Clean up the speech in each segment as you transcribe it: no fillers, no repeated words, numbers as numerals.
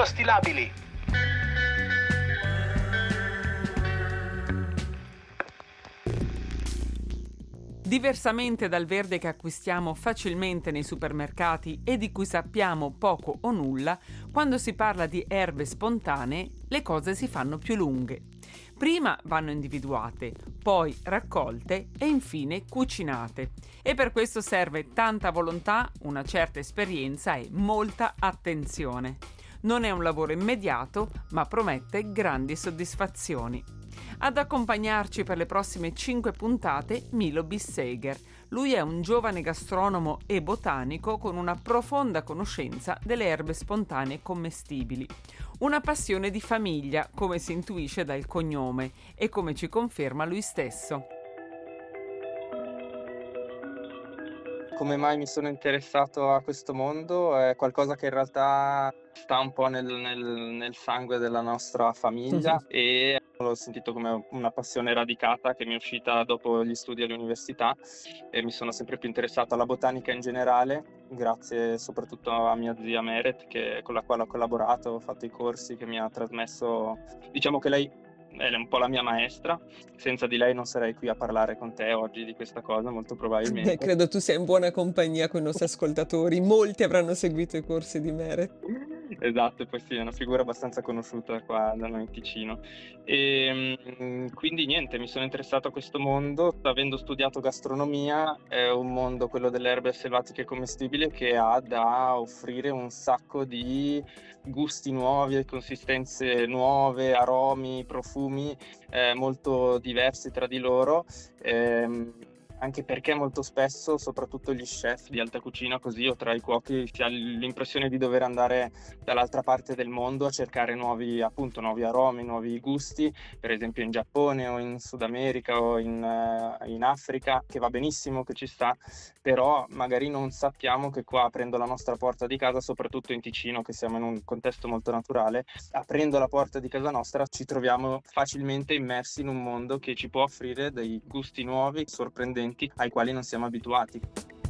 Microstilabili. Diversamente dal verde che acquistiamo facilmente nei supermercati e di cui sappiamo poco o nulla, quando si parla di erbe spontanee le cose si fanno più lunghe. Prima vanno individuate, poi raccolte e infine cucinate. E per questo serve tanta volontà, una certa esperienza e molta attenzione. Non è un lavoro immediato, ma promette grandi soddisfazioni. Ad accompagnarci per le prossime 5 puntate Milo Bisseger. Lui è un giovane gastronomo e botanico con una profonda conoscenza delle erbe spontanee commestibili. Una passione di famiglia, come si intuisce dal cognome e come ci conferma lui stesso. Come mai mi sono interessato a questo mondo? È qualcosa che in realtà sta un po' nel sangue della nostra famiglia e l'ho sentito come una passione radicata che mi è uscita dopo gli studi all'università e mi sono sempre più interessato alla botanica in generale, grazie soprattutto a mia zia Meret, con la quale ho collaborato, ho fatto i corsi, che mi ha trasmesso, diciamo che lei è un po' la mia maestra, senza di lei non sarei qui a parlare con te oggi di questa cosa, molto probabilmente. Credo tu sia in buona compagnia con i nostri ascoltatori, molti avranno seguito i corsi di Meret. Esatto, poi sì, è una figura abbastanza conosciuta qua da noi in Ticino. E quindi niente, mi sono interessato a questo mondo, avendo studiato gastronomia, è un mondo, quello delle erbe selvatiche commestibili, che ha da offrire un sacco di gusti nuovi, consistenze nuove, aromi, profumi molto diversi tra di loro. Anche perché molto spesso, soprattutto gli chef di alta cucina così o tra i cuochi, si ha l'impressione di dover andare dall'altra parte del mondo a cercare nuovi aromi, nuovi gusti, per esempio in Giappone o in Sud America o in Africa, che va benissimo, che ci sta, però magari non sappiamo che qua, aprendo la nostra porta di casa, soprattutto in Ticino, che siamo in un contesto molto naturale, aprendo la porta di casa nostra ci troviamo facilmente immersi in un mondo che ci può offrire dei gusti nuovi, sorprendenti, ai quali non siamo abituati.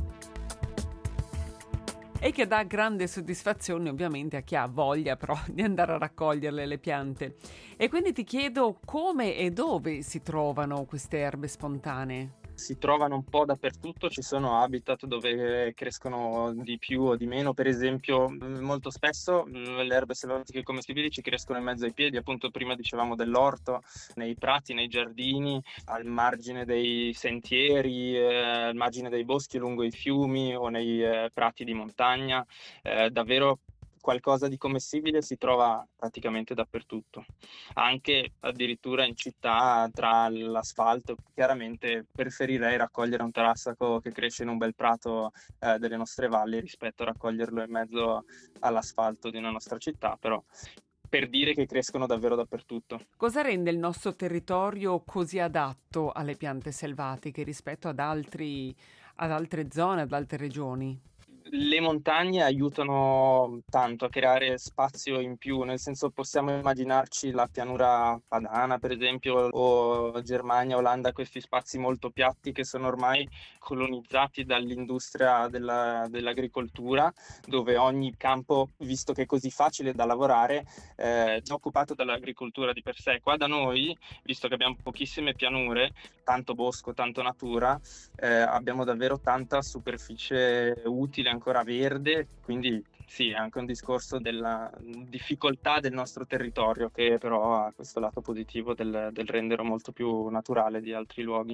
E che dà grande soddisfazione ovviamente a chi ha voglia però di andare a raccoglierle le piante. E quindi ti chiedo come e dove si trovano queste erbe spontanee? Si trovano un po' dappertutto, ci sono habitat dove crescono di più o di meno, per esempio molto spesso le erbe selvatiche commestibili ci crescono in mezzo ai piedi, appunto prima dicevamo dell'orto, nei prati, nei giardini, al margine dei sentieri, al margine dei boschi, lungo i fiumi o nei prati di montagna, davvero qualcosa di commestibile si trova praticamente dappertutto, anche addirittura in città tra l'asfalto. Chiaramente preferirei raccogliere un tarassaco che cresce in un bel prato delle nostre valli rispetto a raccoglierlo in mezzo all'asfalto di una nostra città, però per dire che crescono davvero dappertutto. Cosa rende il nostro territorio così adatto alle piante selvatiche rispetto ad altre zone, ad altre regioni? Le montagne aiutano tanto a creare spazio in più, nel senso possiamo immaginarci la pianura padana per esempio o Germania, Olanda, questi spazi molto piatti che sono ormai colonizzati dall'industria dell'agricoltura, dove ogni campo, visto che è così facile da lavorare, è già occupato dall'agricoltura di per sé. Qua da noi, visto che abbiamo pochissime pianure, tanto bosco, tanto natura, abbiamo davvero tanta superficie utile ancora verde, quindi sì, è anche un discorso della difficoltà del nostro territorio, che però ha questo lato positivo del renderlo molto più naturale di altri luoghi.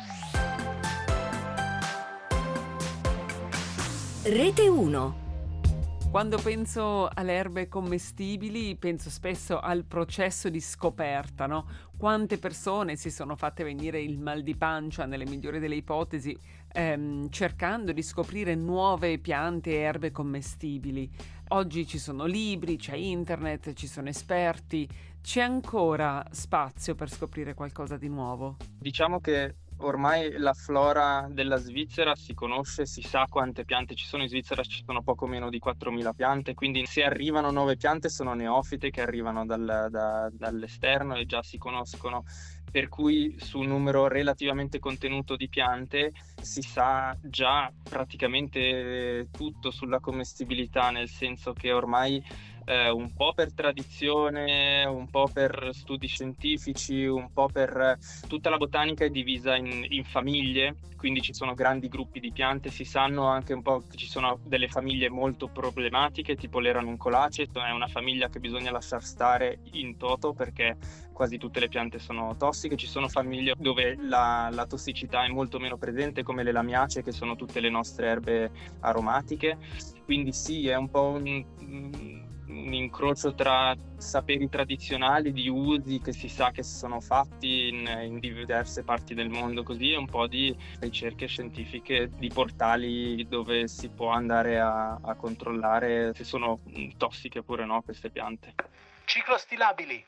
Rete 1. Quando penso alle erbe commestibili penso spesso al processo di scoperta, no? Quante persone si sono fatte venire il mal di pancia, nelle migliori delle ipotesi, cercando di scoprire nuove piante e erbe commestibili. Oggi ci sono libri, c'è internet, ci sono esperti. C'è ancora spazio per scoprire qualcosa di nuovo? Diciamo che ormai la flora della Svizzera si conosce, si sa quante piante ci sono. In Svizzera ci sono poco meno di 4.000 piante, quindi se arrivano nuove piante sono neofite che arrivano dall'esterno e già si conoscono, per cui su un numero relativamente contenuto di piante si sa già praticamente tutto sulla commestibilità, nel senso che ormai un po' per tradizione, un po' per studi scientifici, un po' per tutta la botanica è divisa in famiglie, quindi ci sono grandi gruppi di piante, si sanno anche un po' che ci sono delle famiglie molto problematiche, tipo le Ranunculacee, è una famiglia che bisogna lasciar stare in toto perché quasi tutte le piante sono tossiche. Ci sono famiglie dove la tossicità è molto meno presente, come le Lamiacee, che sono tutte le nostre erbe aromatiche. Quindi sì, è un po' un incrocio tra saperi tradizionali, di usi che si sa che sono fatti in diverse parti del mondo, così, e un po' di ricerche scientifiche, di portali dove si può andare a controllare se sono tossiche oppure no queste piante. Ciclo stilabili.